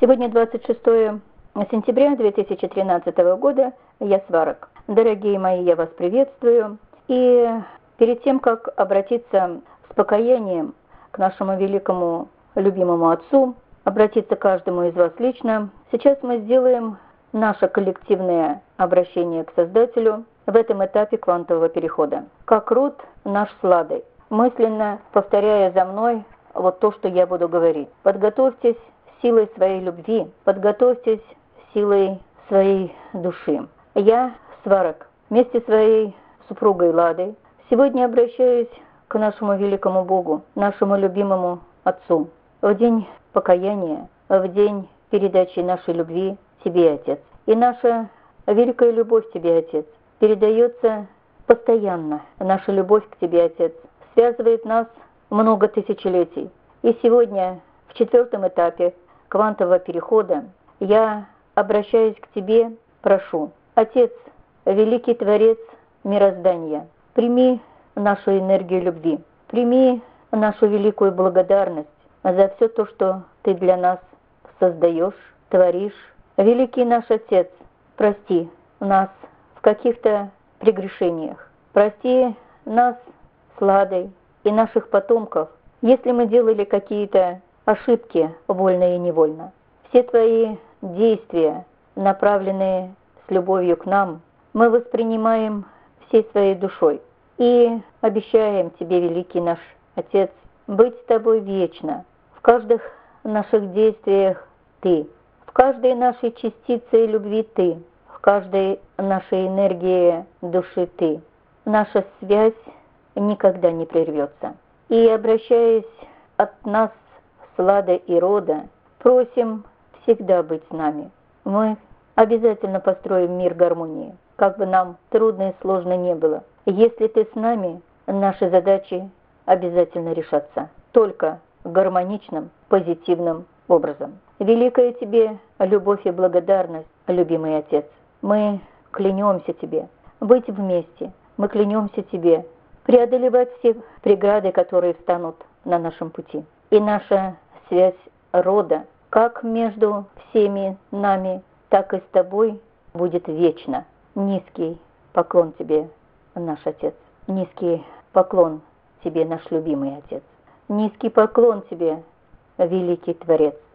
Сегодня 26 сентября 2013 года, я Сварог. Дорогие мои, я вас приветствую. И перед тем, как обратиться с покаянием к нашему великому любимому Отцу, обратиться к каждому из вас лично, сейчас мы сделаем наше коллективное обращение к Создателю в этом этапе квантового перехода. Как род наш с Ладой, мысленно повторяя за мной вот то, что я буду говорить. Подготовьтесь силой своей любви, подготовьтесь силой своей души. Я, Сварог, вместе с своей супругой Ладой, сегодня обращаюсь к нашему великому Богу, нашему любимому Отцу, в день покаяния, в день передачи нашей любви Тебе, Отец. И наша великая любовь к Тебе, Отец, передается постоянно. Наша любовь к Тебе, Отец, связывает нас много тысячелетий. И сегодня, в 4-м этапе квантового перехода, я обращаюсь к Тебе, прошу, Отец, великий Творец мироздания, прими нашу энергию любви, прими нашу великую благодарность за все то, что Ты для нас создаешь, творишь. Великий наш Отец, прости нас в каких-то прегрешениях, прости нас с Ладой и наших потомков, если мы делали какие-то ошибки вольно и невольно. Все Твои действия, направленные с любовью к нам, мы воспринимаем всей своей душой и обещаем Тебе, великий наш Отец, быть с Тобой вечно. В каждых наших действиях Ты, в каждой нашей частице любви Ты, в каждой нашей энергии души Ты. Наша связь никогда не прервется. И, обращаясь от нас с Ладой и рода, просим всегда быть с нами. Мы обязательно построим мир гармонии, как бы нам трудно и сложно не было. Если Ты с нами, наши задачи обязательно решатся. Только гармоничным, позитивным образом. Великая Тебе любовь и благодарность, любимый Отец. Мы клянемся Тебе быть вместе. Мы клянемся Тебе преодолевать все преграды, которые встанут на нашем пути. И наша связь рода, как между всеми нами, так и с Тобой, будет вечно. Низкий поклон Тебе, наш Отец. Низкий поклон Тебе, наш любимый Отец. Низкий поклон Тебе, великий Творец.